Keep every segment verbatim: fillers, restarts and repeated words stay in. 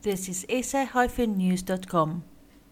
This is S A news dot com.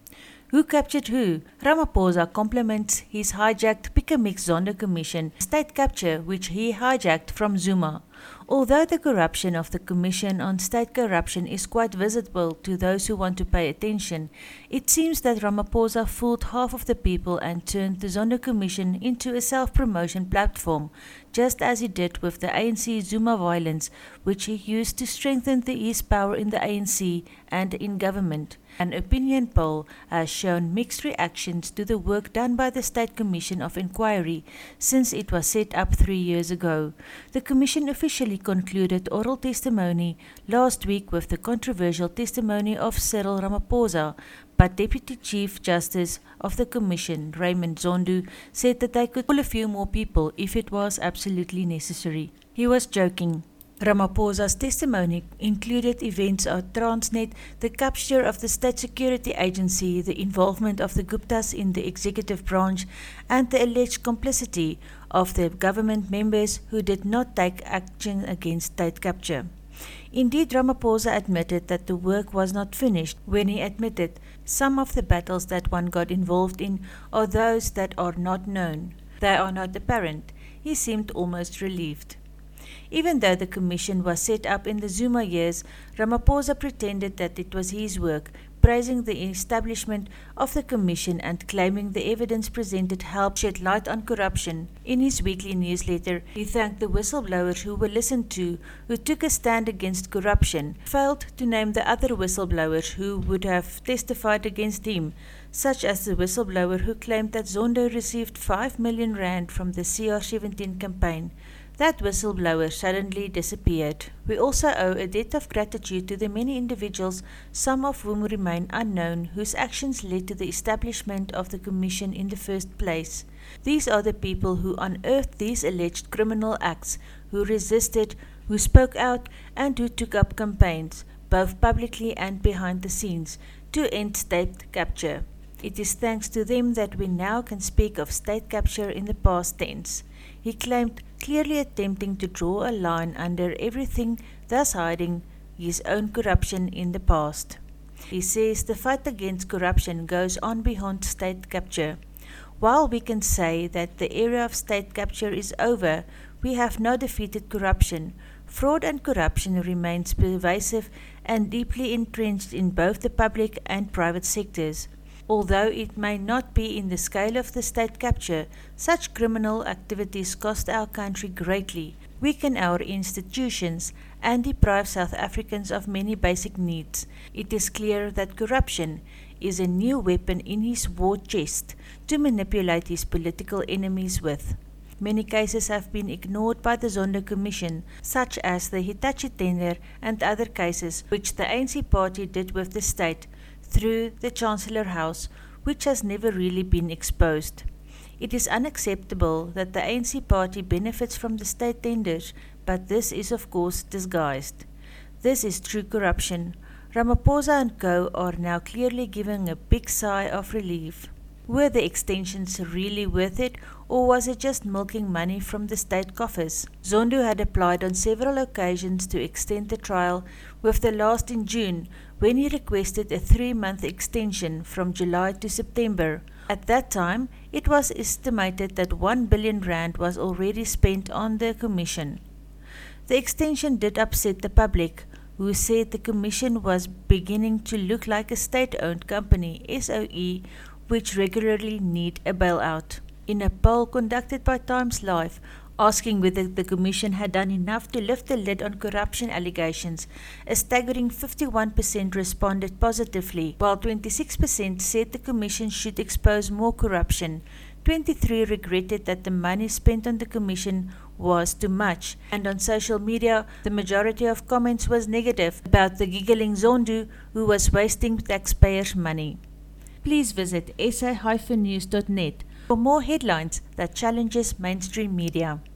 Who captured who? Ramaphosa compliments his hijacked Pick-a-Mix Zondo Commission state capture which he hijacked from Zuma. Although the corruption of the Commission on State Corruption is quite visible to those who want to pay attention, it seems that Ramaphosa fooled half of the people and turned the Zondo Commission into a self-promotion platform, just as he did with the A N C Zuma violence, which he used to strengthen the East power in the A N C and in government. An opinion poll has shown mixed reactions to the work done by the State Commission of Inquiry since it was set up three years ago. The Commission officially concluded oral testimony last week with the controversial testimony of Cyril Ramaphosa, but Deputy Chief Justice of the Commission, Raymond Zondo, said that they could pull a few more people if it was absolutely necessary. He was joking. Ramaphosa's testimony included events at Transnet, the capture of the State Security Agency, the involvement of the Guptas in the executive branch, and the alleged complicity of the government members who did not take action against state capture. Indeed, Ramaphosa admitted that the work was not finished when he admitted some of the battles that one got involved in are those that are not known. They are not apparent. He seemed almost relieved. Even though the commission was set up in the Zuma years, Ramaphosa pretended that it was his work, praising the establishment of the commission and claiming the evidence presented helped shed light on corruption. In his weekly newsletter, he thanked the whistleblowers who were listened to, who took a stand against corruption, failed to name the other whistleblowers who would have testified against him, such as the whistleblower who claimed that Zondo received five million rand from the C R seventeen campaign. That whistleblower suddenly disappeared. We also owe a debt of gratitude to the many individuals, some of whom remain unknown, whose actions led to the establishment of the commission in the first place. These are the people who unearthed these alleged criminal acts, who resisted, who spoke out, and who took up campaigns, both publicly and behind the scenes, to end state capture. It is thanks to them that we now can speak of state capture in the past tense. He claimed, clearly attempting to draw a line under everything, thus hiding his own corruption in the past. He says the fight against corruption goes on beyond state capture. While we can say that the era of state capture is over, we have now defeated corruption. Fraud and corruption remains pervasive and deeply entrenched in both the public and private sectors. Although it may not be in the scale of the state capture, such criminal activities cost our country greatly, weaken our institutions, and deprive South Africans of many basic needs. It is clear that corruption is a new weapon in his war chest to manipulate his political enemies with. Many cases have been ignored by the Zondo Commission, such as the Hitachi tender and other cases which the A N C party did with the state through the Chancellor House, which has never really been exposed. It is unacceptable that the A N C party benefits from the state tenders, but this is of course disguised. This is true corruption. Ramaphosa and co are now clearly giving a big sigh of relief. Were the extensions really worth it, or was it just milking money from the state coffers? Zondo had applied on several occasions to extend the trial, with the last in June, when he requested a three-month extension from July to September. At that time, it was estimated that one billion rand was already spent on the commission. The extension did upset the public, who said the commission was beginning to look like a state-owned company, S O E, which regularly need a bailout. In a poll conducted by Times Live, asking whether the Commission had done enough to lift the lid on corruption allegations, a staggering fifty-one percent responded positively, while twenty-six percent said the Commission should expose more corruption. twenty-three percent regretted that the money spent on the Commission was too much, and on social media, the majority of comments was negative about the giggling Zondo who was wasting taxpayers' money. Please visit S A news dot net for more headlines that challenges mainstream media.